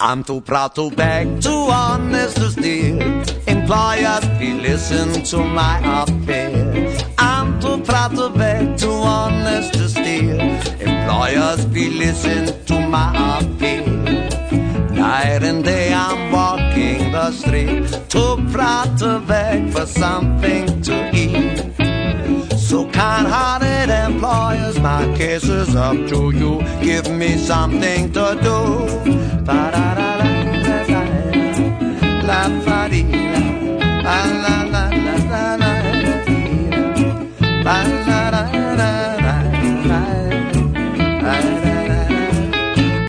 I'm too proud to beg, too honest to steal. Employers, please listen to my appeal. I'm too proud to beg, too honest to steal. Employers, please listen to my appeal. Night and day I'm walking the street, too proud to beg for something to eat. So kind-hearted employers, my case is up to you. Give me something to do. Ba-da-da-da-da-da.